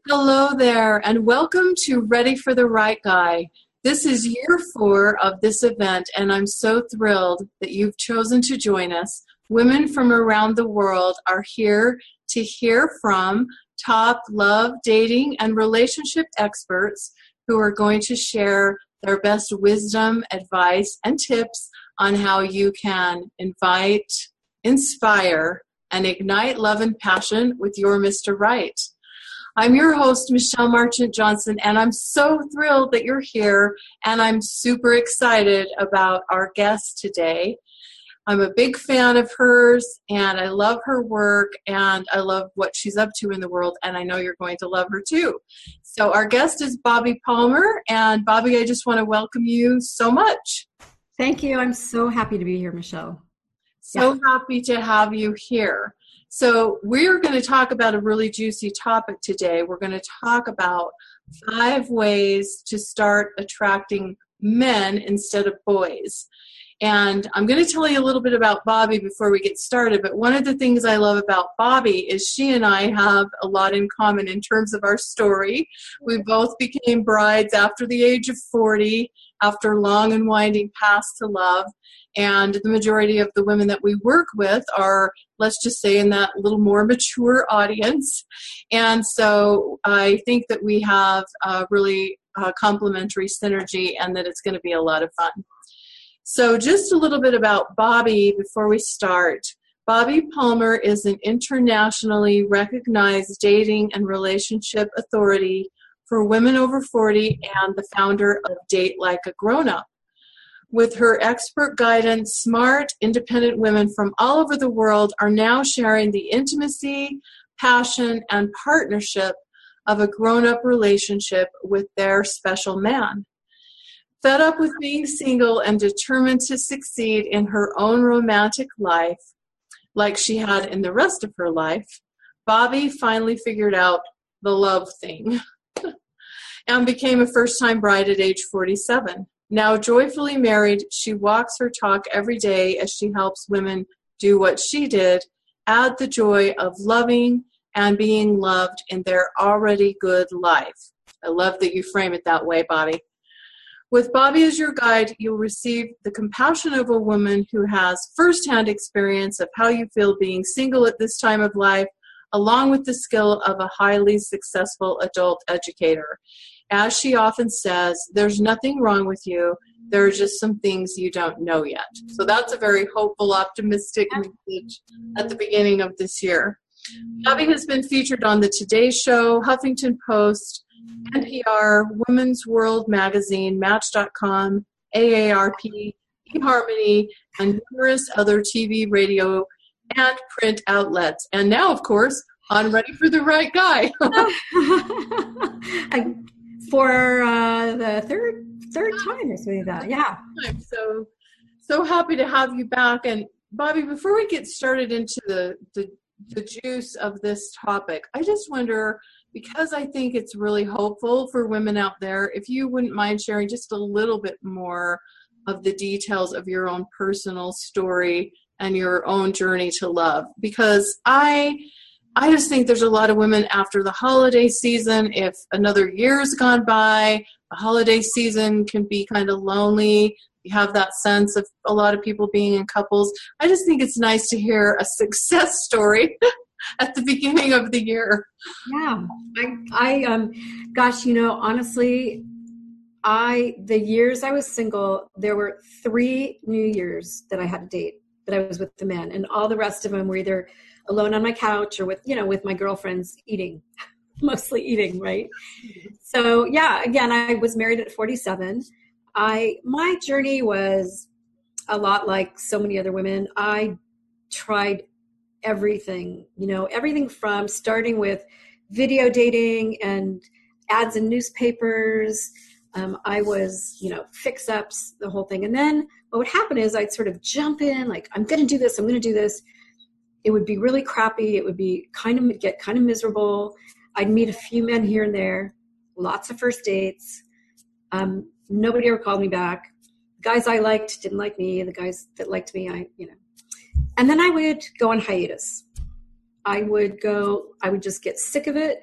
Hello there, and welcome to Ready for the Right Guy. This is year 4 of this event, and I'm so thrilled that you've chosen to join us. Women from around the world are here to hear from top love, dating, and relationship experts who are going to share their best wisdom, advice, and tips on how you can invite, inspire, and ignite love and passion with your Mr. Right. I'm your host, Michelle Marchant Johnson, and I'm so thrilled that you're here, and I'm super excited about our guest today. I'm a big fan of hers, and I love her work, and I love what she's up to in the world, and I know you're going to love her too. So our guest is Bobbi Palmer, and Bobbi, I just want to welcome you so much. Thank you. I'm so happy to be here, Michelle. So happy to have you here. So we're going to talk about a really juicy topic today. We're going to talk about 5 ways to start attracting men instead of boys. And I'm going to tell you a little bit about Bobbi before we get started, but one of the things I love about Bobbi is she and I have a lot in common in terms of our story. We both became brides after the age of 40, after long and winding paths to love. And the majority of the women that we work with are, let's just say, in that little more mature audience. And so I think that we have a really complementary synergy and that it's going to be a lot of fun. So just a little bit about Bobbi before we start. Bobbi Palmer is an internationally recognized dating and relationship authority for women over 40 and the founder of Date Like a Grown-Up. With her expert guidance, smart, independent women from all over the world are now sharing the intimacy, passion, and partnership of a grown-up relationship with their special man. Fed up with being single and determined to succeed in her own romantic life, like she had in the rest of her life, Bobbi finally figured out the love thing and became a first-time bride at age 47. Now joyfully married, she walks her talk every day as she helps women do what she did, add the joy of loving and being loved in their already good life. I love that you frame it that way, Bobbi. With Bobbi as your guide, you'll receive the compassion of a woman who has firsthand experience of how you feel being single at this time of life, along with the skill of a highly successful adult educator. As she often says, there's nothing wrong with you. There are just some things you don't know yet. So that's a very hopeful, optimistic message at the beginning of this year. Bobbi has been featured on the Today Show, Huffington Post, NPR, Women's World Magazine, Match.com, AARP, eHarmony, and numerous other TV, radio, and print outlets. And now, of course, on Ready for the Right Guy. For the third time or something like that. Yeah. I'm so happy to have you back. And Bobbi, before we get started into the juice of this topic, I just wonder, because I think it's really hopeful for women out there, if you wouldn't mind sharing just a little bit more of the details of your own personal story and your own journey to love. Because I just think there's a lot of women after the holiday season, if another year's gone by, the holiday season can be kind of lonely. You have that sense of a lot of people being in couples. I just think it's nice to hear a success story at the beginning of the year. Yeah. Gosh, honestly, the years I was single, there were 3 New Years that I had a date, that I was with the men, and all the rest of them were either alone on my couch or with my girlfriends eating, mostly eating, right? So yeah, again, I was married at 47. My journey was a lot like so many other women. I tried everything, everything from starting with video dating and ads in newspapers. I was, fix-ups, the whole thing. And then what would happen is I'd sort of jump in, like, I'm going to do this. It would be really crappy. It would be get kind of miserable. I'd meet a few men here and there, lots of first dates. Nobody ever called me back. The guys I liked didn't like me. The guys that liked me, and then I would go on hiatus. I would just get sick of it.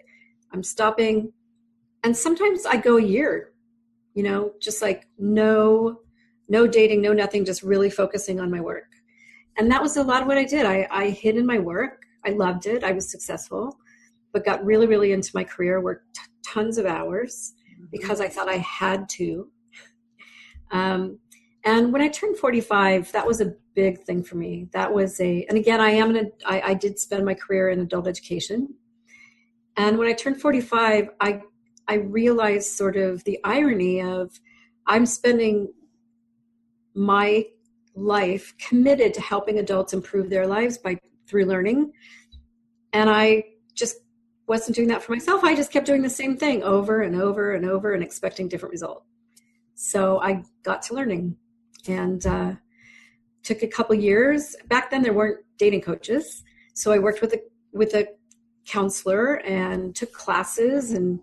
I'm stopping. And sometimes I go a year, just like no dating, no nothing, just really focusing on my work. And that was a lot of what I did. I hid in my work. I loved it. I was successful, but got really, really into my career, worked tons of hours because I thought I had to. And when I turned 45, that was a big thing for me. That was and again, I did spend my career in adult education. And when I turned 45, I realized sort of the irony of I'm spending my life committed to helping adults improve their lives through learning. And I just wasn't doing that for myself. I just kept doing the same thing over and over and over and expecting different results. So I got to learning and took a couple years. Back then there weren't dating coaches. So I worked with a counselor and took classes and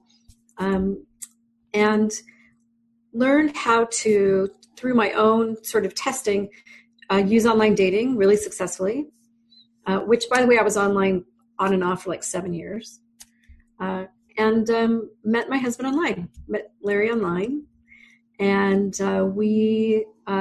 learned how to, through my own sort of testing, use online dating really successfully, which, by the way, I was online on and off for like 7 years, and met my husband online, met Larry online, and we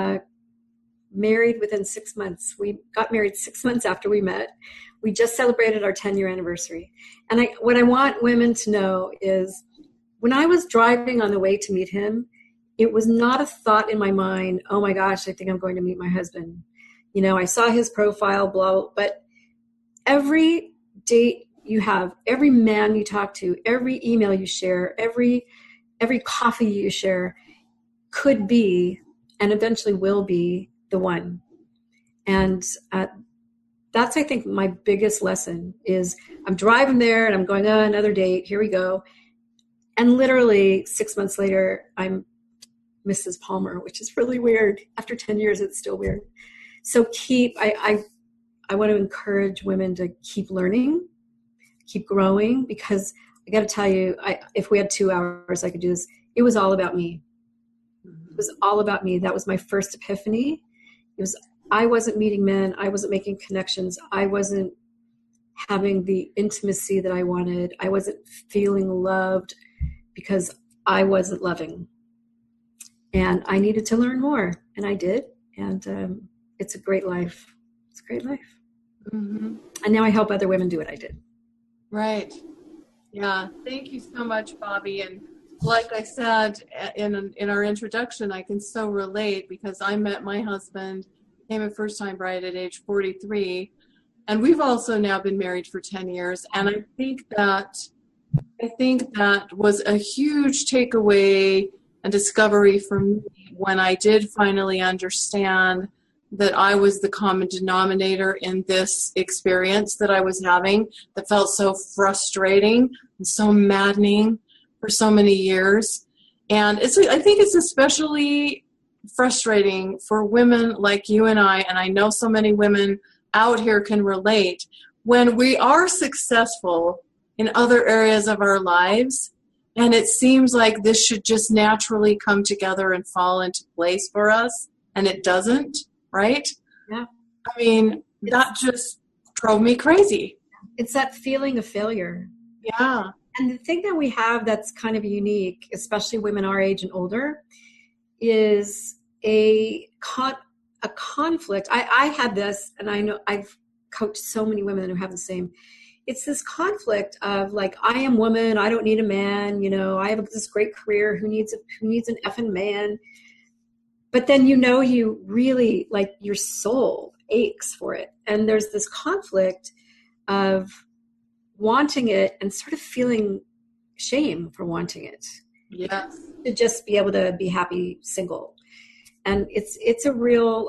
married within 6 months. We got married 6 months after we met. We just celebrated our 10-year anniversary. And what I want women to know is when I was driving on the way to meet him, it was not a thought in my mind, oh my gosh, I think I'm going to meet my husband. I saw his profile, blah, but every date you have, every man you talk to, every email you share, every coffee you share could be and eventually will be the one. And that's, I think, my biggest lesson is I'm driving there and I'm going, another date, here we go. And literally 6 months later, I'm Mrs. Palmer, which is really weird. After 10 years, it's still weird. So I want to encourage women to keep learning, keep growing, because I got to tell you, if we had 2 hours, I could do this. It was all about me. It was all about me. That was my first epiphany. I wasn't meeting men. I wasn't making connections. I wasn't having the intimacy that I wanted. I wasn't feeling loved because I wasn't loving. And I needed to learn more, and I did. And it's a great life. It's a great life. Mm-hmm. And now I help other women do what I did. Right. Yeah. Thank you so much, Bobby. And like I said in our introduction, I can so relate because I met my husband, became a first-time bride at age 43, and we've also now been married for 10 years. And I think that was a huge takeaway and discovery for me when I did finally understand that I was the common denominator in this experience that I was having that felt so frustrating and so maddening for so many years. And I think it's especially frustrating for women like you and I know so many women out here can relate, when we are successful in other areas of our lives, and it seems like this should just naturally come together and fall into place for us, and it doesn't, right? Yeah. I mean, that just drove me crazy. It's that feeling of failure. Yeah. And the thing that we have that's kind of unique, especially women our age and older, is a conflict. I had this, and I know I've coached so many women who have the same. It's this conflict of like, I am woman, I don't need a man, I have this great career, who needs an effing man? But then you really, like, your soul aches for it. And there's this conflict of wanting it and sort of feeling shame for wanting it. Yes. To just be able to be happy single. And it's a real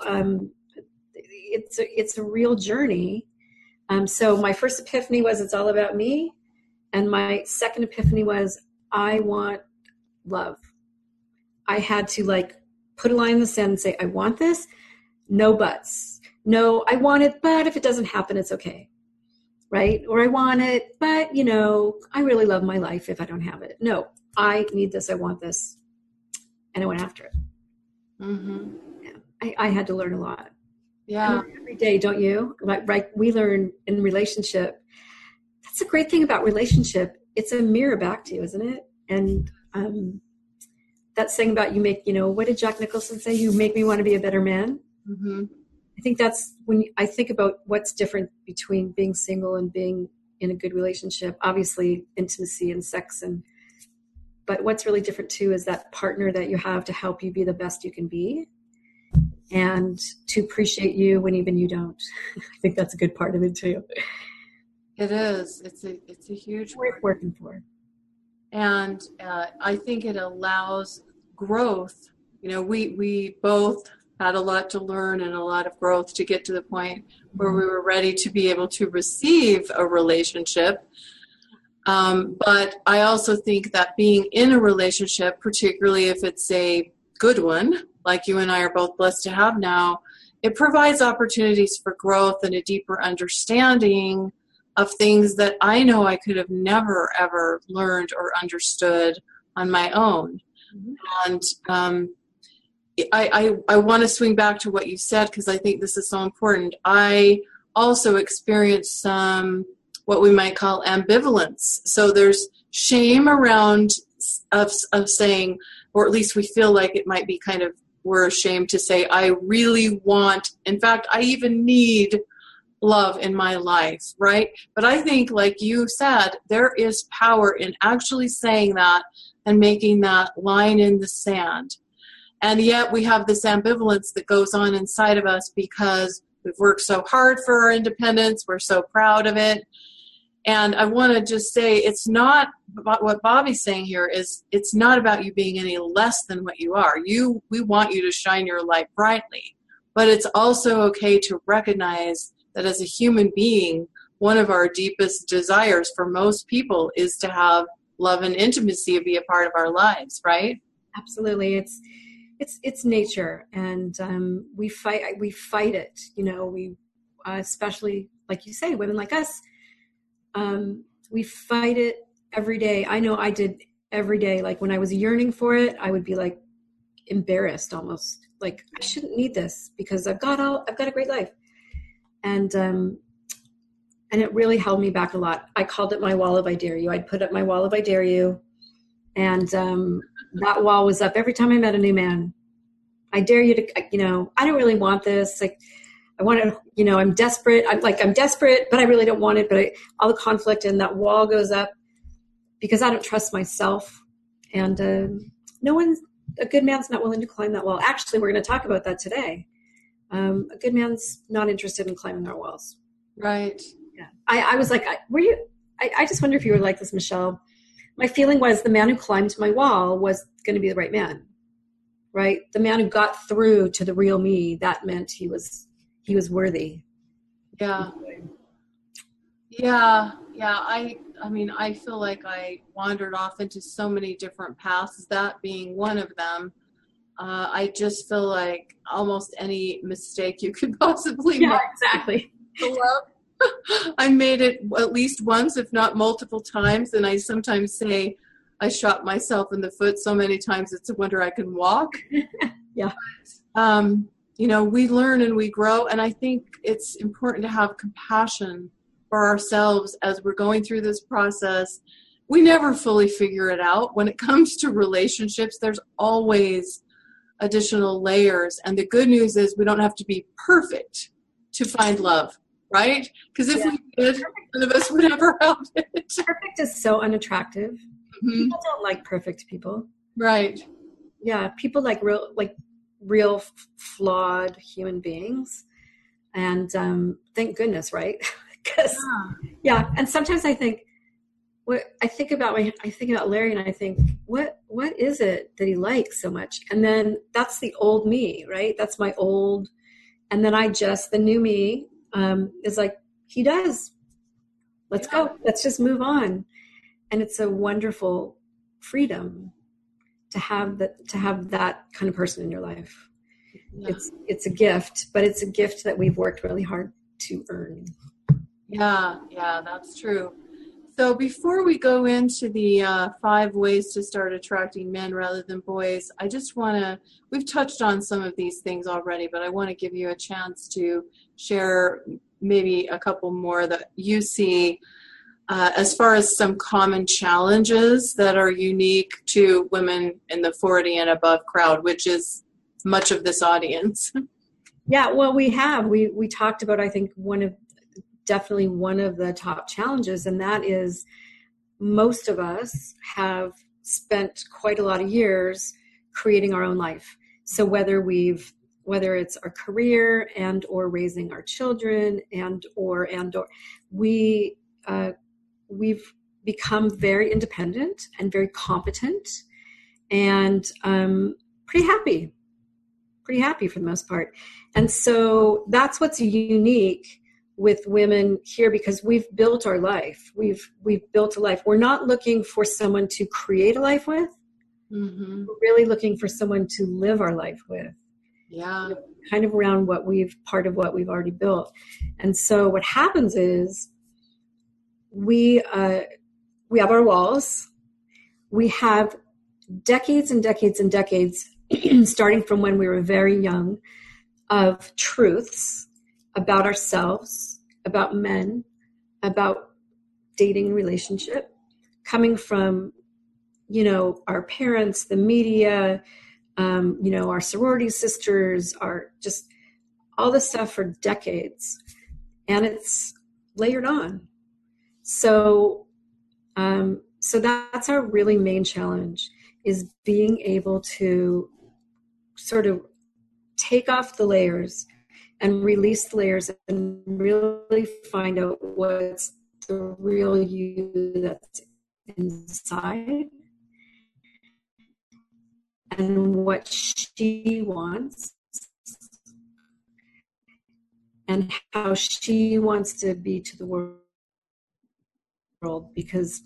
it's a real journey. So my first epiphany was it's all about me. And my second epiphany was I want love. I had to put a line in the sand and say, I want this. No buts. No, I want it, but if it doesn't happen, it's okay. Right? Or I want it, but I really love my life if I don't have it. No, I need this. I want this. And I went after it. Mm-hmm. Yeah. I had to learn a lot. Yeah. Every day, don't you? Right. We learn in relationship. That's the great thing about relationship it's a mirror back to you, isn't it? And that saying about what did Jack Nicholson say? You make me want to be a better man. Mm-hmm. I think that's when I think about what's different between being single and being in a good relationship. Obviously, intimacy and sex, but what's really different too is that partner that you have to help you be the best you can be, and to appreciate you when even you don't. I think that's a good part of it too. It is. It's a huge worth working for, and I think it allows growth. We both had a lot to learn and a lot of growth to get to the point where we were ready to be able to receive a relationship. But I also think that being in a relationship, particularly if it's a good one, like you and I are both blessed to have now, it provides opportunities for growth and a deeper understanding of things that I know I could have never, ever learned or understood on my own. Mm-hmm. And I want to swing back to what you said, because I think this is so important. I also experienced some what we might call ambivalence. So there's shame around of saying, or at least we feel like it might be kind of, we're ashamed to say, I really want, in fact, I even need love in my life, right? But I think, like you said, there is power in actually saying that and making that line in the sand. And yet we have this ambivalence that goes on inside of us because we've worked so hard for our independence. We're so proud of it. And I want to just say, it's not what Bobby's saying here is, it's not about you being any less than what you are. We want you to shine your light brightly. But it's also okay to recognize that as a human being, one of our deepest desires for most people is to have love and intimacy be a part of our lives, right? Absolutely. It's nature, and we fight it. We especially, like you say, women like us, we fight it every day. I know I did every day. Like when I was yearning for it, I would be like embarrassed almost. Like, I shouldn't need this because I've got a great life. And it really held me back a lot. I called it my wall of I dare you. I'd put up my wall of I dare you. And that wall was up every time I met a new man. I dare you to, I don't really want this. Like, I want to, I'm desperate. I'm desperate, but I really don't want it. But all the conflict, and that wall goes up because I don't trust myself. And a good man's not willing to climb that wall. Actually, we're going to talk about that today. A good man's not interested in climbing our walls. Right. Yeah. I was like, I just wonder if you were like this, Michelle. My feeling was the man who climbed my wall was going to be the right man, right? The man who got through to the real me, that meant he was worthy. Yeah. Yeah. Yeah. I mean, I feel like I wandered off into so many different paths, that being one of them. I just feel like almost any mistake you could possibly make. Yeah, exactly. I made it at least once, if not multiple times. And I sometimes say I shot myself in the foot so many times it's a wonder I can walk. Yeah. We learn and we grow. And I think it's important to have compassion for ourselves as we're going through this process. We never fully figure it out. When it comes to relationships, there's always additional layers. And the good news is we don't have to be perfect to find love, right? Because if we did, none of us would ever have it. Perfect is so unattractive. Mm-hmm. People don't like perfect people. Right. Yeah, people like real flawed human beings. And thank goodness, right? Because and sometimes I think about Larry, and I think, what is it that he likes so much? And then that's the old me, right? That's my old, and then the new me is like, he does. Let's go. Let's just move on. And it's a wonderful freedom to have that kind of person in your life. Yeah. It's a gift, but it's a gift that we've worked really hard to earn. Yeah, that's true. So before we go into the 5 ways to start attracting men rather than boys, I just we've touched on some of these things already, but I want to give you a chance to share maybe a couple more that you see as far as some common challenges that are unique to women in the 40 and above crowd, which is much of this audience. Yeah, well, we talked about, I think, definitely one of the top challenges, and that is most of us have spent quite a lot of years creating our own life. So whether it's our career and or raising our children and or we've become very independent and very competent and pretty happy for the most part. And so that's what's unique with women here, because we've built our life. We've built a life. We're not looking for someone to create a life with. Mm-hmm. We're really looking for someone to live our life with. Yeah. Kind of around part of what we've already built. And so what happens is we have our walls. We have decades and decades and decades, starting from when we were very young, of truths about ourselves, about men, about dating relationship, coming from, our parents, the media, our sorority sisters, our just all this stuff for decades, and it's layered on. So that's our really main challenge, is being able to sort of take off the layers and release the layers and really find out what's the real you that's inside and what she wants and how she wants to be to the world, because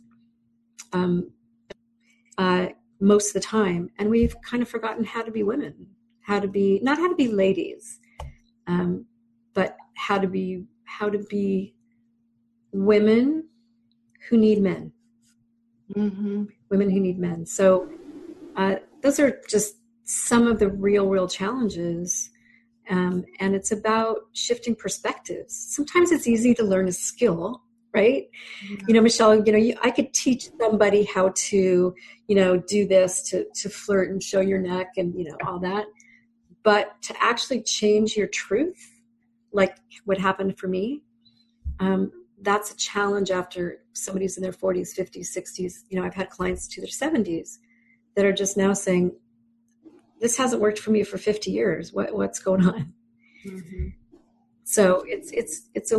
most of the time, and we've kind of forgotten how to be women, not how to be ladies, but how to be women who need men. Mm-hmm. Women who need men. So those are just some of the real challenges. And it's about shifting perspectives. Sometimes it's easy to learn a skill, right? Yeah. Michelle, I could teach somebody how to, do this to flirt and show your neck and, all that. But to actually change your truth, like what happened for me, that's a challenge after somebody's in their 40s, 50s, 60s. I've had clients to their 70s that are just now saying, this hasn't worked for me for 50 years. What's going on? Mm-hmm. So it's a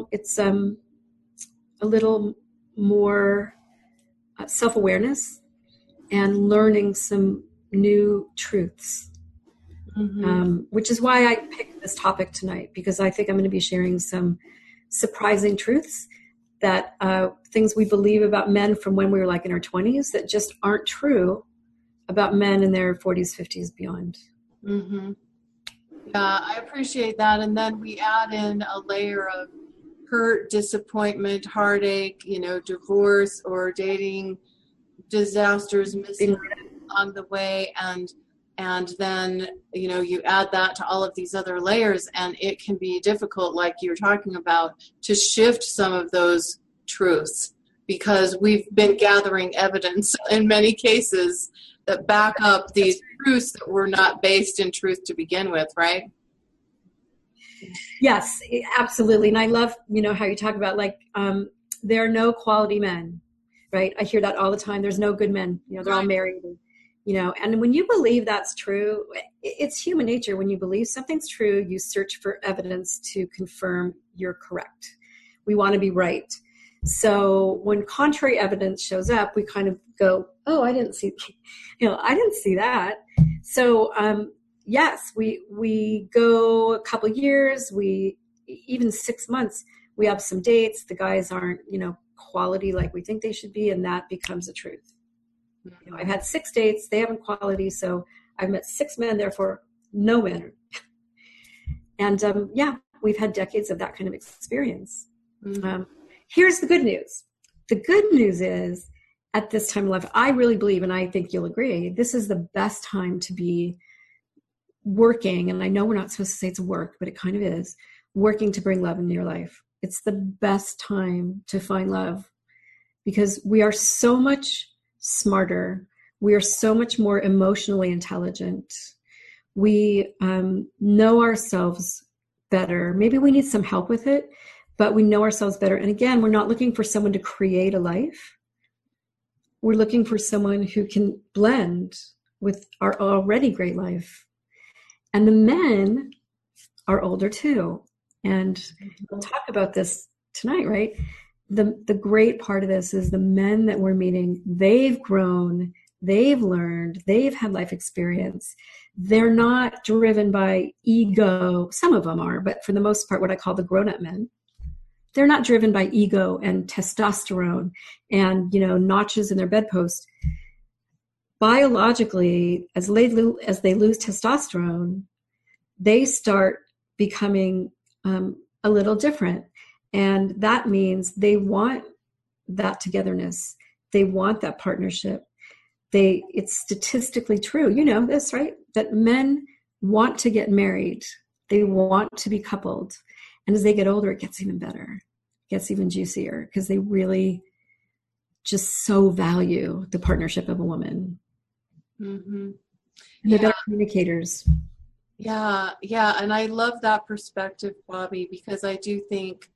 little more self-awareness and learning some new truths. Mm-hmm. Which is why I picked this topic tonight, because I think I'm going to be sharing some surprising truths that things we believe about men from when we were like in our 20s that just aren't true about men in their 40s, 50s, beyond. Mm-hmm. Yeah, I appreciate that. And then we add in a layer of hurt, disappointment, heartache, divorce or dating disasters, missing along the way. And then, you add that to all of these other layers, and it can be difficult, like you're talking about, to shift some of those truths, because we've been gathering evidence in many cases that back up these truths that were not based in truth to begin with, right? Yes, absolutely. And I love, how you talk about there are no quality men, right? I hear that all the time. There's no good men, they're all married. And when you believe that's true, it's human nature. When you believe something's true, you search for evidence to confirm you're correct. We want to be right. So when contrary evidence shows up, we kind of go, oh, I didn't see that. So, yes, we go a couple years, even 6 months, we have some dates. The guys aren't, quality like we think they should be. And that becomes the truth. I've had 6 dates. They haven't quality. So I've met 6 men, therefore no men. And we've had decades of that kind of experience. Mm-hmm. Here's the good news. The good news is, at this time in life, I really believe, and I think you'll agree, this is the best time to be working. And I know we're not supposed to say it's work, but it kind of is, working to bring love into your life. It's the best time to find love. because we are so much smarter. We are so much more emotionally intelligent. We know ourselves better. Maybe we need some help with it, but we know ourselves better. And again, we're not looking for someone to create a life. We're looking for someone who can blend with our already great life. And the men are older too. And we'll talk about this tonight, right? The great part of this is the men that we're meeting, they've grown, they've learned, they've had life experience. They're not driven by ego. Some of them are, but for the most part, what I call the grown-up men, they're not driven by ego and testosterone and, notches in their bedpost. Biologically, as they lose testosterone, they start becoming a little different. And that means they want that togetherness. They want that partnership. It's statistically true. You know this, right? That men want to get married. They want to be coupled. And as they get older, it gets even better. It gets even juicier because they really just so value the partnership of a woman. Mm-hmm. And they're better communicators. Yeah. And I love that perspective, Bobby, because I do think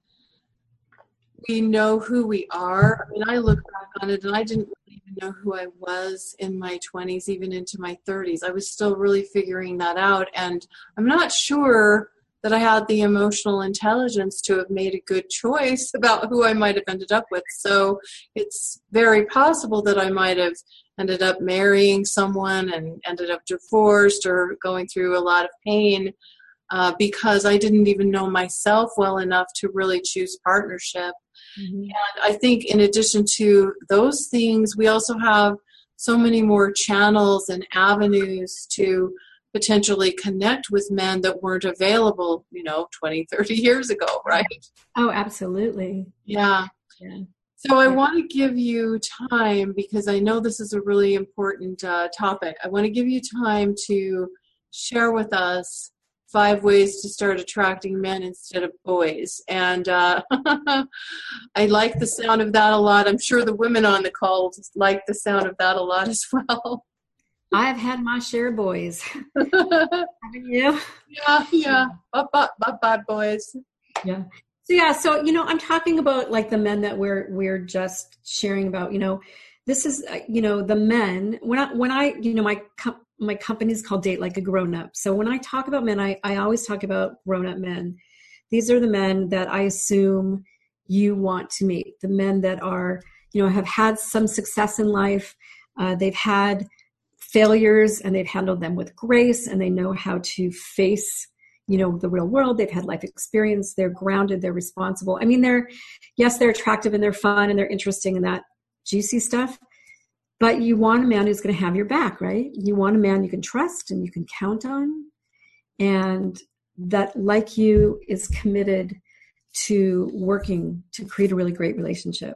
we know who we are. I mean, I look back on it and I didn't really even know who I was in my 20s, even into my 30s. I was still really figuring that out. And I'm not sure that I had the emotional intelligence to have made a good choice about who I might have ended up with. So it's very possible that I might have ended up marrying someone and ended up divorced or going through a lot of pain because I didn't even know myself well enough to really choose partnership. Mm-hmm. And I think in addition to those things, we also have so many more channels and avenues to potentially connect with men that weren't available, 20, 30 years ago, right? Oh, absolutely. Yeah. So I want to give you time, because I know this is a really important topic. I want to give you time to share with us 5 ways to start attracting men instead of boys. And I like the sound of that a lot. I'm sure the women on the call like the sound of that a lot as well. I've had my share of boys. Haven't you? Yeah. Bye, boys. Yeah. So I'm talking about like the men that we're just sharing about. This is the men. When I my company is called Date Like a Grown Up. So when I talk about men, I always talk about grown up men. These are the men that I assume you want to meet. The men that are have had some success in life. They've had failures and they've handled them with grace, and they know how to face the real world. They've had life experience. They're grounded. They're responsible. I mean, they're attractive and they're fun and they're interesting and that juicy stuff. But you want a man who's going to have your back, right? You want a man you can trust and you can count on, and that, like you, is committed to working to create a really great relationship.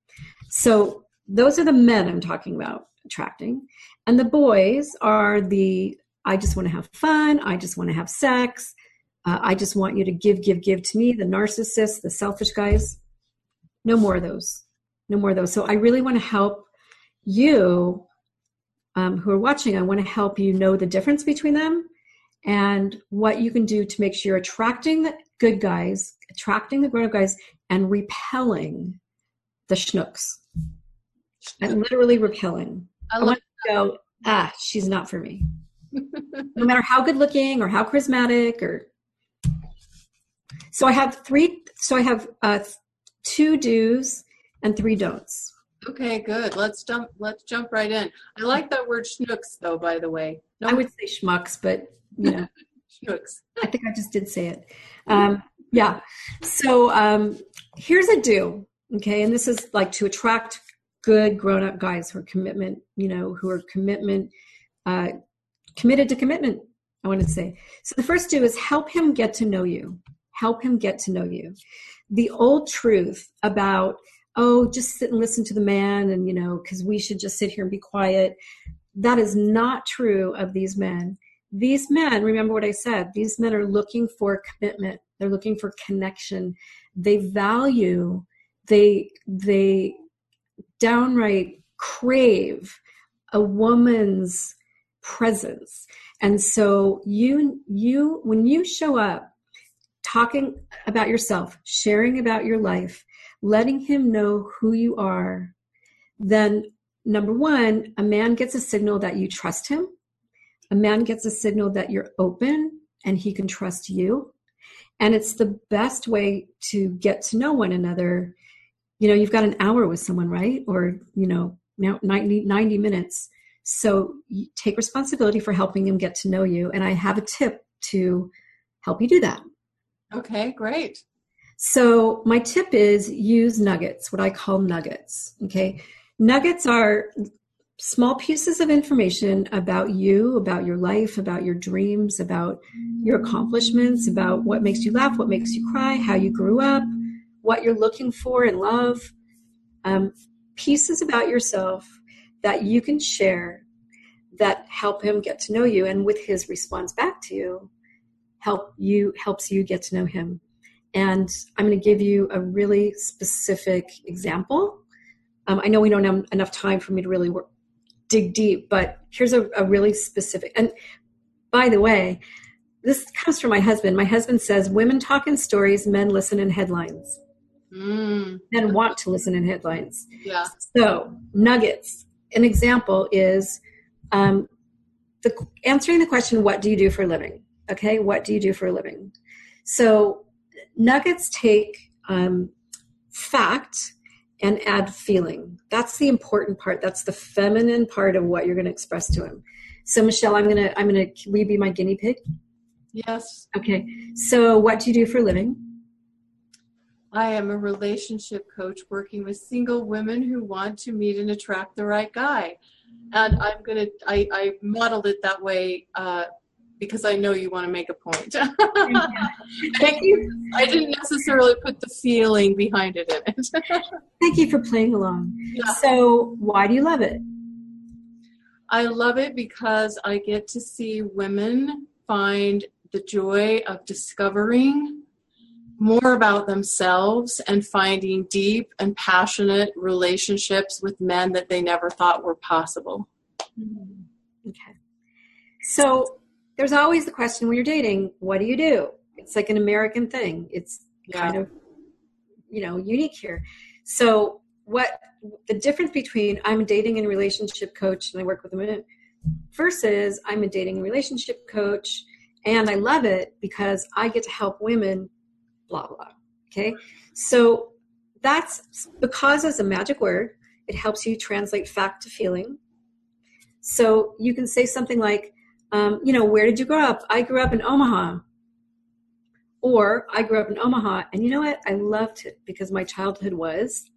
So those are the men I'm talking about attracting. And the boys are I just want to have fun. I just want to have sex. I just want you to give to me, the narcissists, the selfish guys. No more of those. So I really want to help you who are watching. I want to help you know the difference between them and what you can do to make sure you're attracting the good guys, attracting the grown-up guys, and repelling the schnooks. And literally repelling. I want to go, she's not for me. No matter how good looking or how charismatic So I have 2 do's and 3 don'ts. Okay, good. Let's jump right in. I like that word schnooks, though, by the way. I would say schmucks, but schnooks. I think I just did say it. Yeah. So here's a do. Okay, and this is like to attract good grown-up guys who are committed to commitment, I want to say. So the first do is help him get to know you. The old truth about, just sit and listen to the man and, because we should just sit here and be quiet. That is not true of these men. These men, remember what I said, these men are looking for commitment. They're looking for connection. They value, they downright crave a woman's presence. And so you when you show up talking about yourself, sharing about your life, letting him know who you are, then number one, a man gets a signal that you trust him. A man gets a signal that you're open and he can trust you. And it's the best way to get to know one another. You know, you've got an hour with someone, right? Or, you know, now 90 minutes. So you take responsibility for helping him get to know you. And I have a tip to help you do that. Okay, great. So my tip is use nuggets, what I call nuggets. Okay. Nuggets are small pieces of information about you, about your life, about your dreams, about your accomplishments, about what makes you laugh, what makes you cry, how you grew up, what you're looking for in love, pieces about yourself that you can share that help him get to know you. And with his response back to you, helps you get to know him. And I'm going to give you a really specific example. I know we don't have enough time for me to really dig deep, but here's a really specific. And by the way, this comes from my husband. My husband says, women talk in stories, men listen in headlines. Men want to listen in headlines. Yeah. So nuggets. An example is answering the question, what do you do for a living? Okay, what do you do for a living? So nuggets take fact and add feeling. That's the important part. That's the feminine part of what you're going to express to him. So Michelle, will you be my guinea pig? Yes. Okay. So what do you do for a living? I am a relationship coach working with single women who want to meet and attract the right guy. And I modeled it that way because I know you want to make a point. Thank you. I didn't necessarily put the feeling behind it in it. Thank you for playing along. Yeah. So why do you love it? I love it because I get to see women find the joy of discovering more about themselves and finding deep and passionate relationships with men that they never thought were possible. Okay. So there's always the question when you're dating, what do you do? It's like an American thing. It's kind of, unique here. So what the difference between I'm a dating and relationship coach and I work with women versus I'm a dating and relationship coach and I love it because I get to help women, blah, blah. Okay. So that's because it's a magic word. It helps you translate fact to feeling. So you can say something like, where did you grow up? I grew up in Omaha. Or I grew up in Omaha, and you know what? I loved it because my childhood was.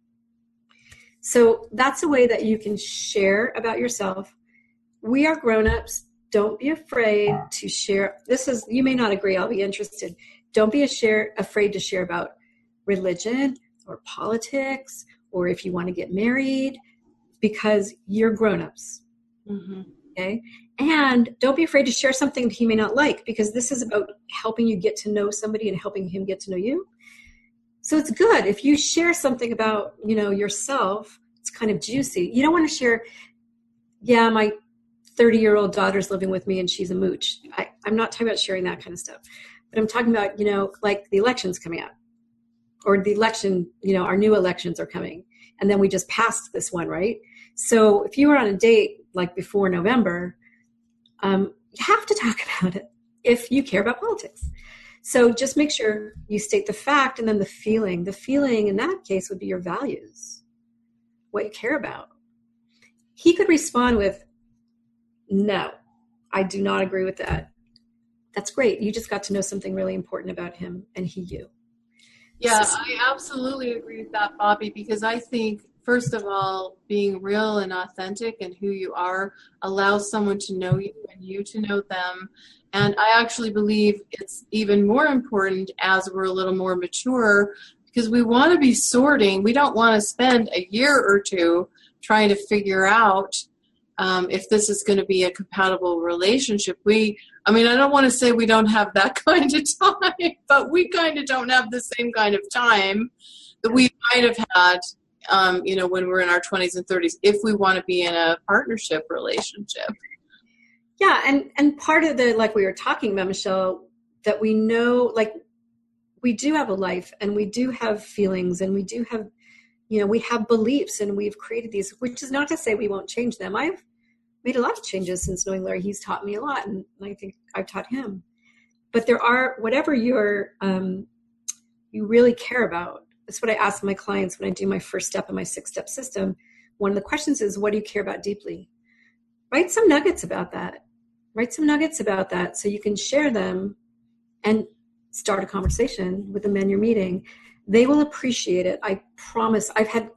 So that's a way that you can share about yourself. We are grown-ups. Don't be afraid to share. You may not agree. I'll be interested. Don't be afraid to share about religion or politics or if you want to get married because you're grown-ups. Mm-hmm. Okay. And don't be afraid to share something that he may not like because this is about helping you get to know somebody and helping him get to know you. So it's good if you share something about, yourself, it's kind of juicy. You don't want to share, my 30-year-old daughter's living with me and she's a mooch. I'm not talking about sharing that kind of stuff, but I'm talking about, like the election's coming out or the election, our new elections are coming. And then we just passed this one, right? So if you were on a date, like before November, you have to talk about it if you care about politics. So just make sure you state the fact and then the feeling. The feeling in that case would be your values, what you care about. He could respond with, no, I do not agree with that. That's great. You just got to know something really important about him and he you. Yeah, I absolutely agree with that, Bobby, because I think, first of all, being real and authentic and who you are allows someone to know you and you to know them. And I actually believe it's even more important as we're a little more mature because we want to be sorting. We don't want to spend a year or two trying to figure out if this is going to be a compatible relationship. I don't want to say we don't have that kind of time, but we kind of don't have the same kind of time that we might have had when we're in our 20s and 30s, if we want to be in a partnership relationship. Yeah. And part of the, like we were talking about, Michelle, that we know, like, we do have a life and we do have feelings and we do have, we have beliefs and we've created these, which is not to say we won't change them. I've made a lot of changes since knowing Larry. He's taught me a lot, and I think I've taught him. But there are, whatever you really care about. That's what I ask my clients when I do my first step in my 6-step system. One of the questions is, what do you care about deeply? Write some nuggets about that. So you can share them and start a conversation with the men you're meeting. They will appreciate it. I promise. I've had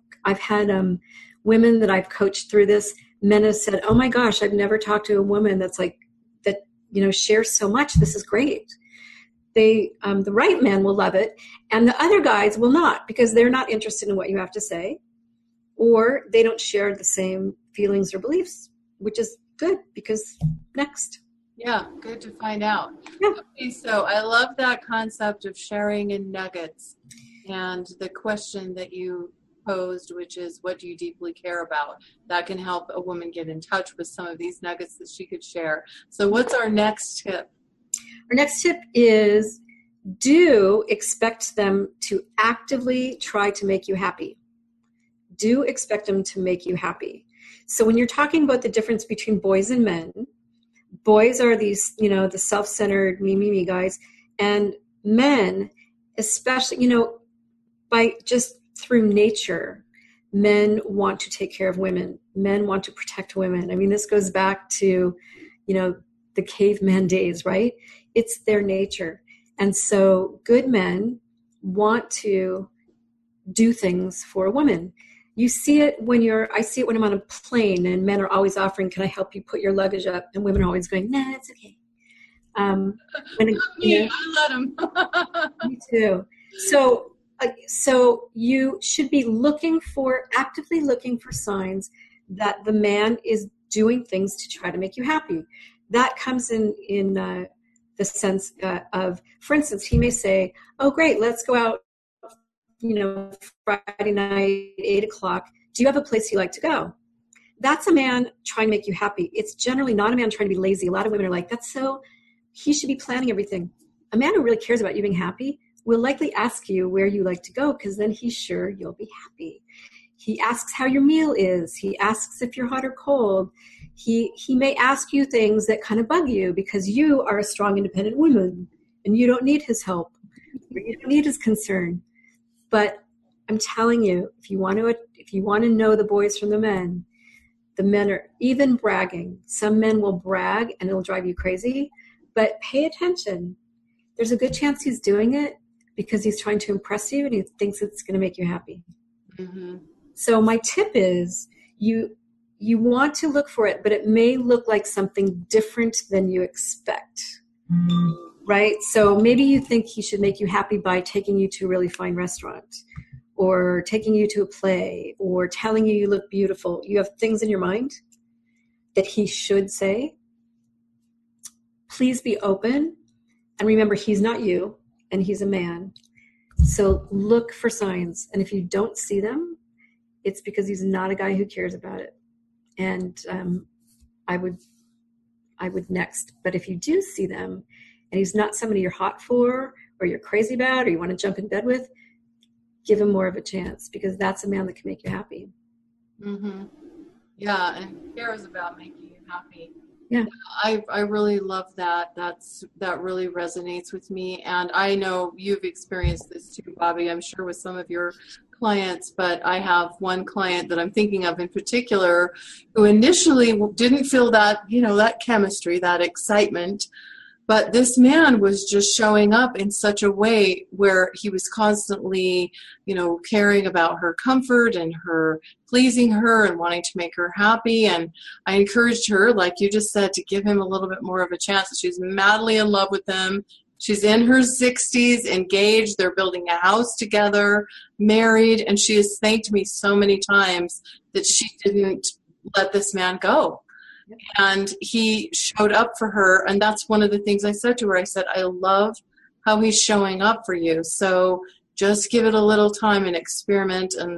women that I've coached through this. Men have said, "Oh my gosh, I've never talked to a woman that's like that. Shares so much. This is great." The right men will love it, and the other guys will not, because they're not interested in what you have to say, or they don't share the same feelings or beliefs, which is good, because next. Yeah, good to find out. Yeah. Okay, so I love that concept of sharing in nuggets, and the question that you posed, which is, what do you deeply care about? That can help a woman get in touch with some of these nuggets that she could share. So what's our next tip? Our next tip is, do expect them to actively try to make you happy. Do expect them to make you happy. So when you're talking about the difference between boys and men, boys are these, the self-centered me guys, and men, especially, by just through nature, men want to take care of women. Men want to protect women. I mean, this goes back to, the caveman days, right? It's their nature. And so good men want to do things for a woman. You see it I see it when I'm on a plane and men are always offering, "Can I help you put your luggage up?" And women are always going, "Nah, it's okay." I let them. Me too. So you should be actively looking for signs that the man is doing things to try to make you happy. That comes in the sense of, for instance, he may say, "Oh, great, let's go out, Friday night, 8:00. Do you have a place you like to go?" That's a man trying to make you happy. It's generally not a man trying to be lazy. A lot of women are like, he should be planning everything. A man who really cares about you being happy will likely ask you where you like to go, because then he's sure you'll be happy. He asks how your meal is. He asks if you're hot or cold. He may ask you things that kind of bug you, because you are a strong, independent woman and you don't need his help, or you don't need his concern. But I'm telling you, if you want to know the boys from the men are even bragging. Some men will brag and it'll drive you crazy, but pay attention. There's a good chance he's doing it because he's trying to impress you and he thinks it's going to make you happy. Mm-hmm. So my tip is, you want to look for it, but it may look like something different than you expect. Mm-hmm. Right? So maybe you think he should make you happy by taking you to a really fine restaurant, or taking you to a play, or telling you look beautiful. You have things in your mind that he should say. Please be open. And remember, he's not you, and he's a man. So look for signs. And if you don't see them, it's because he's not a guy who cares about it. And I would next. But if you do see them, and he's not somebody you're hot for, or you're crazy about, or you want to jump in bed with, give him more of a chance, because that's a man that can make you happy. Mm-hmm. Yeah, and cares about making you happy. Yeah, I really love that. That really resonates with me, and I know you've experienced this too, Bobby. I'm sure with some of your clients, but I have one client that I'm thinking of in particular who initially didn't feel that, that chemistry, that excitement. But this man was just showing up in such a way where he was constantly, caring about her comfort and her pleasing her and wanting to make her happy. And I encouraged her, like you just said, to give him a little bit more of a chance. She's madly in love with him. She's in her 60s, engaged. They're building a house together, married. And she has thanked me so many times that she didn't let this man go. And he showed up for her. And that's one of the things I said to her. I said, I love how he's showing up for you. So just give it a little time and experiment and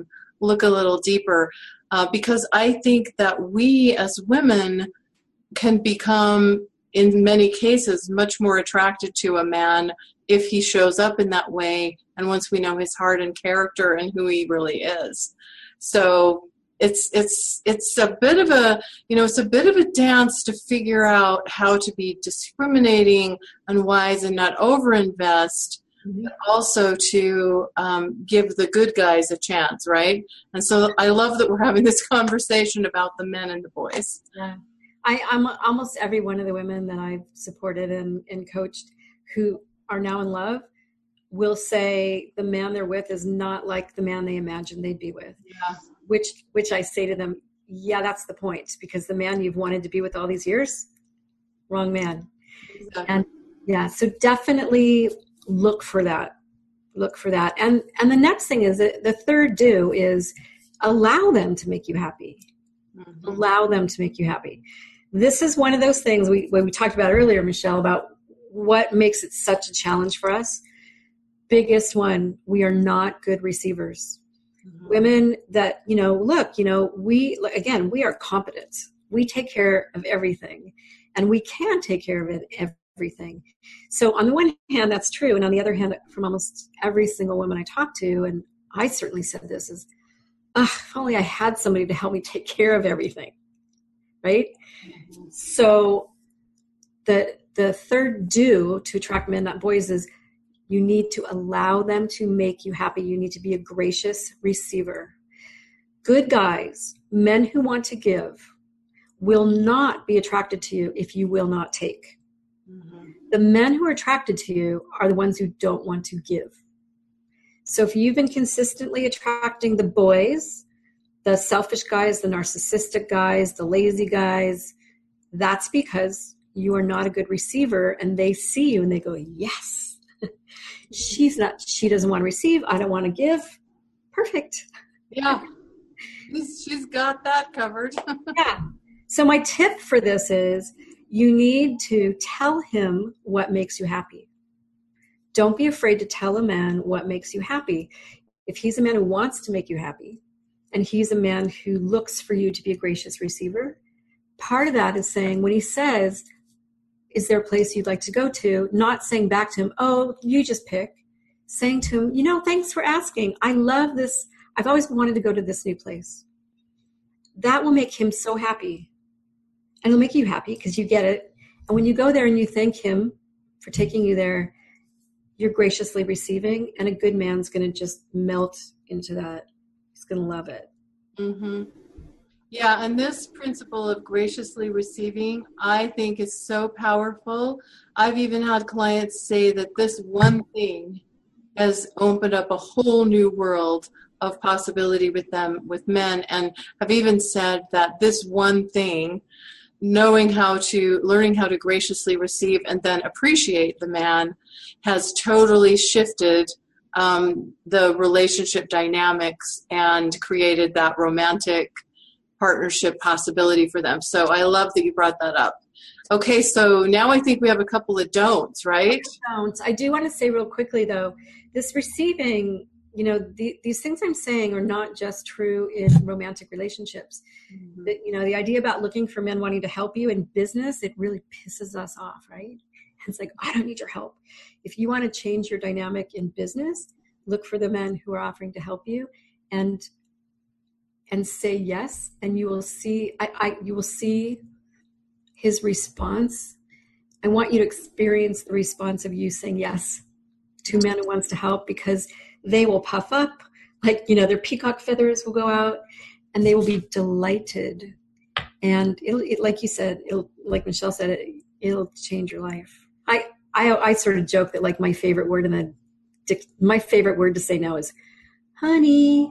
look a little deeper, because I think that we as women can become, in many cases, much more attracted to a man if he shows up in that way, and once we know his heart and character and who he really is. So it's a bit of a, it's a bit of a dance to figure out how to be discriminating and wise and not overinvest, but also to give the good guys a chance, right? And so I love that we're having this conversation about the men and the boys. Yeah. I'm almost every one of the women that I've supported and coached who are now in love will say the man they're with is not like the man they imagined they'd be with. Yeah. Which I say to them, yeah, that's the point, because the man you've wanted to be with all these years, wrong man. Exactly. And yeah, so definitely look for that. And the next thing is that the third do is allow them to make you happy. Mm-hmm. Allow them to make you happy. This is one of those things we talked about earlier, Michelle, about what makes it such a challenge for us. Biggest one, we are not good receivers. Mm-hmm. Women that, we are competent. We take care of everything, and we can take care of everything. So on the one hand, that's true. And on the other hand, from almost every single woman I talk to, and I certainly said this, is, if only I had somebody to help me take care of everything, right? Mm-hmm. So the third do to attract men, not boys, is you need to allow them to make you happy. You need to be a gracious receiver. Good guys, men who want to give, will not be attracted to you if you will not take. Mm-hmm. The men who are attracted to you are the ones who don't want to give. So if you've been consistently attracting the boys, the selfish guys, the narcissistic guys, the lazy guys, that's because you are not a good receiver, and they see you and they go, yes, she doesn't want to receive. I don't want to give. Perfect. Yeah. She's got that covered. Yeah. So my tip for this is you need to tell him what makes you happy. Don't be afraid to tell a man what makes you happy. If he's a man who wants to make you happy, and he's a man who looks for you to be a gracious receiver, part of that is saying, when he says, is there a place you'd like to go to? Not saying back to him, oh, you just pick. Saying to him, thanks for asking. I love this. I've always wanted to go to this new place. That will make him so happy. And it'll make you happy because you get it. And when you go there and you thank him for taking you there, you're graciously receiving, and a good man's going to just melt into that. He's going to love it. Mm-hmm. Yeah, and this principle of graciously receiving, I think, is so powerful. I've even had clients say that this one thing has opened up a whole new world of possibility with them, with men, and have even said that this one thing, learning how to graciously receive and then appreciate the man, has totally shifted the relationship dynamics and created that romantic partnership possibility for them. So I love that you brought that up. Okay, so now I think we have a couple of don'ts, right? Don'ts. I do want to say real quickly, though, this receiving, these things I'm saying are not just true in romantic relationships. Mm-hmm. The idea about looking for men wanting to help you in business, it really pisses us off, right? It's like, I don't need your help. If you want to change your dynamic in business, look for the men who are offering to help you, and say yes, and you will see. You will see his response. I want you to experience the response of you saying yes to a man who wants to help, because they will puff up, like their peacock feathers will go out, and they will be delighted. And it like you said, like Michelle said, it'll change your life. I sort of joke that like my favorite word to say now is honey.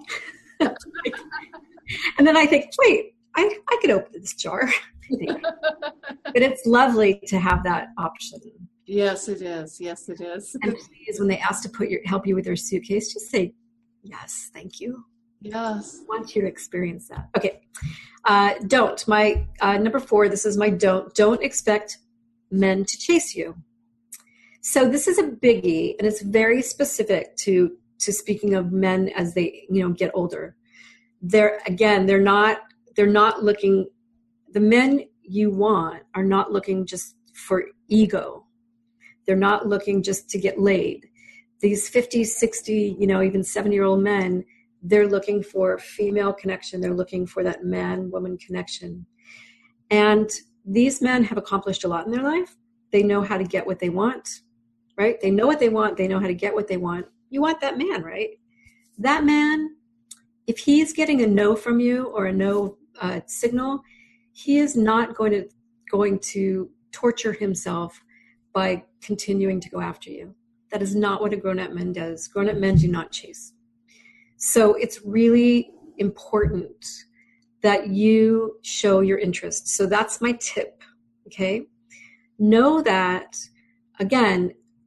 And then I think, wait, I could open this jar. But it's lovely to have that option. Yes, it is. Yes, it is. And please, when they ask to help you with their suitcase, just say, yes, thank you. Yes. I want you to experience that. Okay. Don't. My number 4, this is my don't. Don't expect men to chase you. So this is a biggie, and it's very specific to speaking of men as they, get older. they're not looking, the men you want are not looking just for ego. They're not looking just to get laid. These 50, 60, even 70-year-old men, they're looking for female connection. They're looking for that man-woman connection. And these men have accomplished a lot in their life. They know how to get what they want, right? They know what they want. They know how to get what they want. You want that man, right? That man, if he's getting a no from you or a no signal, he is not going to torture himself by continuing to go after you. That is not what a grown-up man does. Grown-up men do not chase. So it's really important that you show your interest. So that's my tip, okay? Know that, again,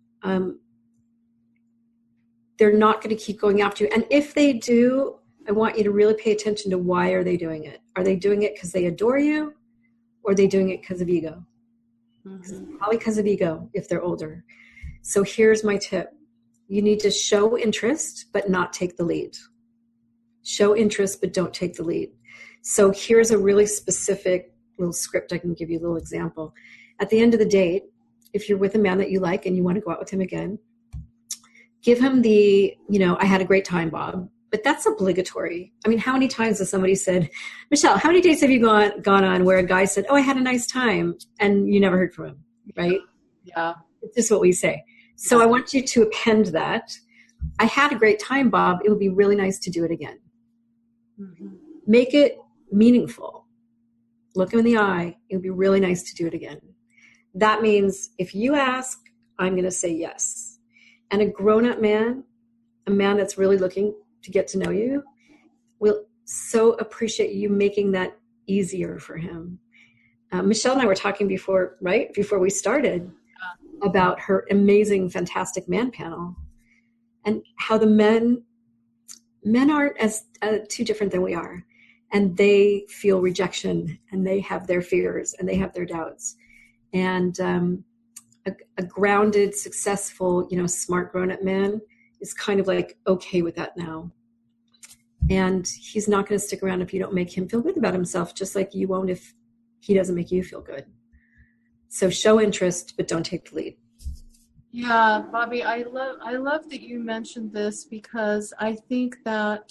they're not going to keep going after you. And if they do, I want you to really pay attention to why are they doing it. Are they doing it because they adore you, or are they doing it because of ego? Mm-hmm. Probably because of ego if they're older. So here's my tip. You need to show interest, but not take the lead. Show interest, but don't take the lead. So here's a really specific little script I can give you, a little example. At the end of the date, if you're with a man that you like and you want to go out with him again, give him the, I had a great time, Bob. But that's obligatory. I mean, how many times has somebody said, Michelle, how many dates have you gone on where a guy said, oh, I had a nice time, and you never heard from him, right? Yeah. It's just what we say. So I want you to append that. I had a great time, Bob. It would be really nice to do it again. Mm-hmm. Make it meaningful. Look him in the eye. It would be really nice to do it again. That means if you ask, I'm going to say yes. And a grown-up man, a man that's really looking to get to know you, will so appreciate you making that easier for him. Michelle and I were talking before we started, about her amazing, fantastic man panel, and how the men aren't as too different than we are, and they feel rejection, and they have their fears, and they have their doubts, and a grounded, successful, smart grown-up man is kind of like okay with that now. And he's not going to stick around if you don't make him feel good about himself, just like you won't if he doesn't make you feel good. So show interest, but don't take the lead. Yeah, Bobby, I love that you mentioned this, because I think that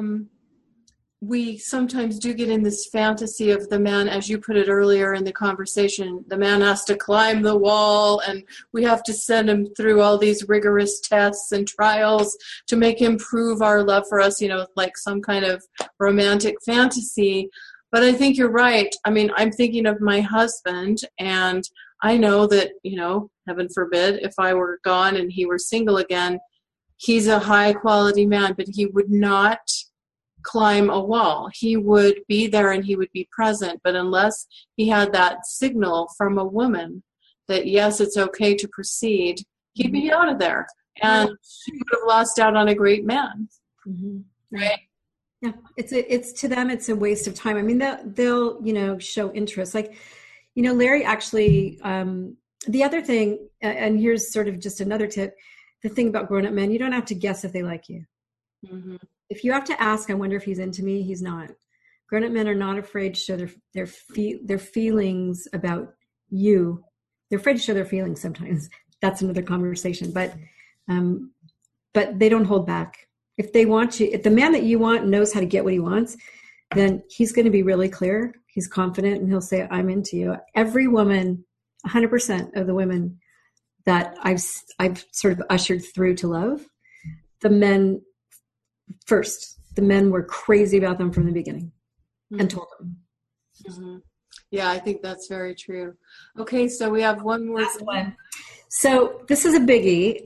we sometimes do get in this fantasy of the man, as you put it earlier in the conversation, the man has to climb the wall and we have to send him through all these rigorous tests and trials to make him prove our love for us, like some kind of romantic fantasy. But I think you're right. I mean, I'm thinking of my husband, and I know that, heaven forbid, if I were gone and he were single again, he's a high quality man, but he would not climb a wall. He would be there and he would be present. But unless he had that signal from a woman that, yes, it's okay to proceed, he'd be out of there. And she would have lost out on a great man. Mm-hmm. Right? Yeah, it's to them, it's a waste of time. I mean, they'll show interest. Like, Larry actually, the other thing, and here's sort of just another tip, the thing about grown-up men, you don't have to guess if they like you. Mm-hmm. If you have to ask, I wonder if he's into me, he's not. Grown-up men are not afraid to show their feelings about you. They're afraid to show their feelings sometimes. That's another conversation. But they don't hold back. If they want you, if the man that you want knows how to get what he wants, then he's going to be really clear. He's confident, and he'll say, I'm into you. Every woman, 100% of the women that I've sort of ushered through to love, the men were crazy about them from the beginning, mm-hmm. and told them. Mm-hmm. Yeah, I think that's very true. Okay, so we have one more. Last one. So this is a biggie.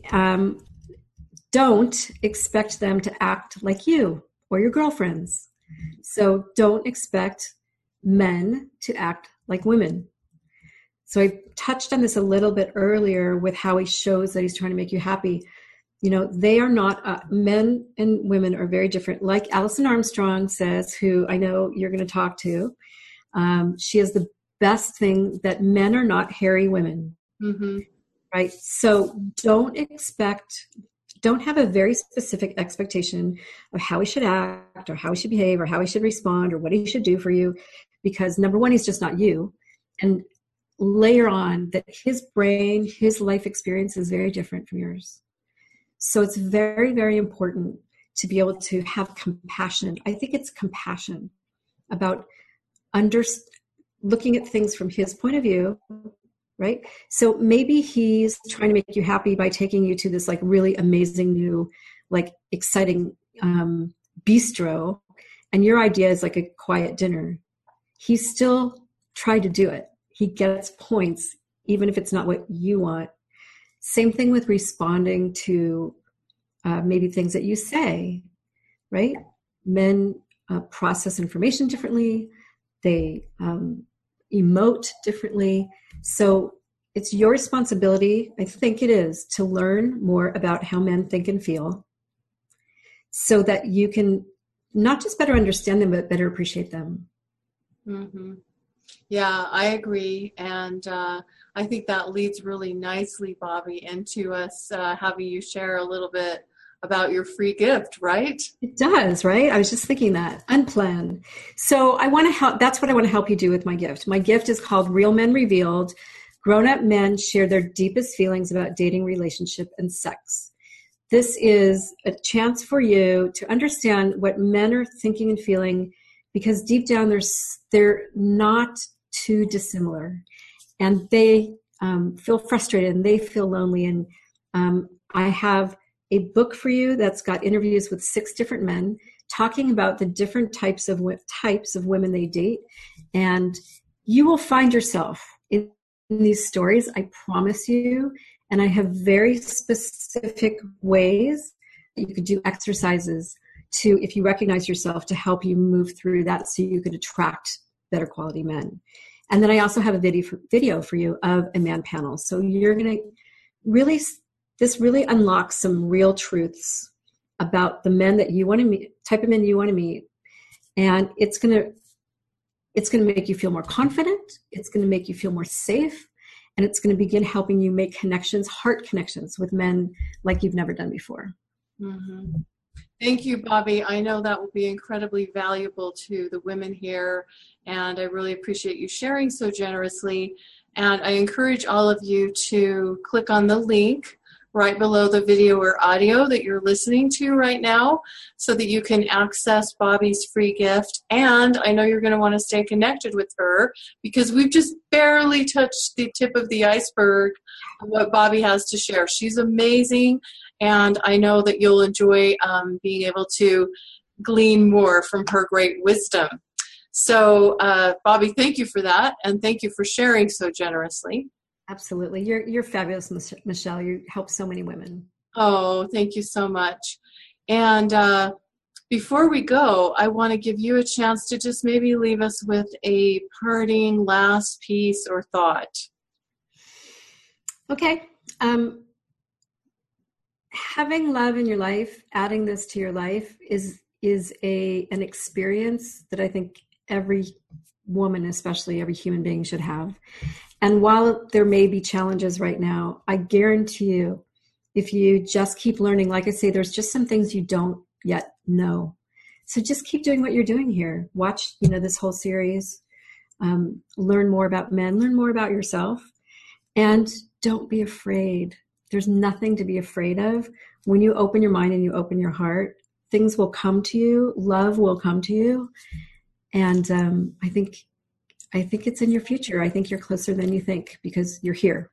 Don't expect them to act like you or your girlfriends. So don't expect men to act like women. So I touched on this a little bit earlier with how he shows that he's trying to make you happy. They are not, men and women are very different. Like Alison Armstrong says, who I know you're going to talk to, she has the best thing that men are not hairy women. Mm-hmm. Right? So don't expect don't have a very specific expectation of how he should act or how he should behave or how he should respond or what he should do for you, because number one, he's just not you. And layer on that his brain, his life experience is very different from yours. So it's very, very important to be able to have compassion. I think it's compassion about looking at things from his point of view, right? So maybe he's trying to make you happy by taking you to this like really amazing new, like exciting bistro, and your idea is like a quiet dinner. He's still tried to do it. He gets points, even if it's not what you want. Same thing with responding to maybe things that you say, right? Men process information differently. They emote differently. So it's your responsibility, I think it is, to learn more about how men think and feel so that you can not just better understand them, but better appreciate them. Mm-hmm. Yeah, I agree. And I think that leads really nicely, Bobby, into us having you share a little bit about your free gift, right? It does, right? I was just thinking that. Unplanned. So I want to help. That's what I want to help you do with my gift. My gift is called Real Men Revealed. Grown-up men share their deepest feelings about dating, relationship, and sex. This is a chance for you to understand what men are thinking and feeling, because deep down they're not too dissimilar, and they feel frustrated and they feel lonely. And I have a book for you that's got interviews with 6 different men talking about the different types of women they date, and you will find yourself in these stories, I promise you. And I have very specific ways that you could do exercises to, if you recognize yourself, to help you move through that so you could attract better quality men. And then I also have a video for you of a man panel. So you're going to really, this really unlocks some real truths about the men that you want to meet, type of men you want to meet. And it's going to make you feel more confident. It's going to make you feel more safe. And it's going to begin helping you make connections, heart connections with men like you've never done before. Mm-hmm. Thank you, Bobby. I know that will be incredibly valuable to the women here, and I really appreciate you sharing so generously. And I encourage all of you to click on the link right below the video or audio that you're listening to right now so that you can access Bobby's free gift. And I know you're going to want to stay connected with her because we've just barely touched the tip of the iceberg of what Bobby has to share. She's amazing, and I know that you'll enjoy being able to glean more from her great wisdom. So, Bobby, thank you for that, and thank you for sharing so generously. Absolutely. You're fabulous, Michelle. You help so many women. Oh, thank you so much. And before we go, I want to give you a chance to just maybe leave us with a parting last piece or thought. Okay. Having love in your life, adding this to your life is an experience that I think every woman, especially every human being, should have. And while there may be challenges right now, I guarantee you, if you just keep learning, like I say, there's just some things you don't yet know. So just keep doing what you're doing here. Watch, this whole series, learn more about men, learn more about yourself, and don't be afraid. There's nothing to be afraid of. When you open your mind and you open your heart, things will come to you. Love will come to you. And I think it's in your future. I think you're closer than you think because you're here.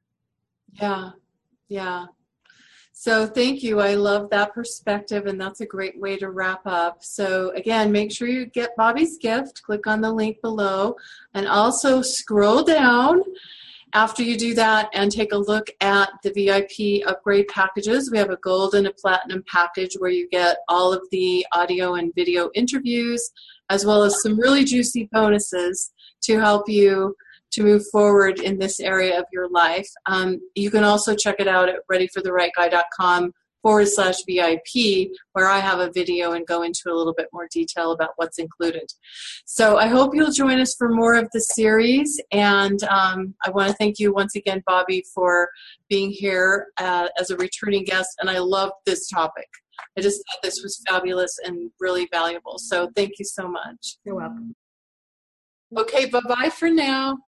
Yeah. So thank you. I love that perspective, and that's a great way to wrap up. So again, make sure you get Bobby's gift. Click on the link below, and also scroll down after you do that and take a look at the VIP upgrade packages. We have a gold and a platinum package where you get all of the audio and video interviews, as well as some really juicy bonuses to help you to move forward in this area of your life. You can also check it out at readyfortherightguy.com /VIP, where I have a video and go into a little bit more detail about what's included. So I hope you'll join us for more of the series. And I want to thank you once again, Bobbi, for being here as a returning guest. And I loved this topic. I just thought this was fabulous and really valuable. So thank you so much. You're welcome. Okay, bye-bye for now.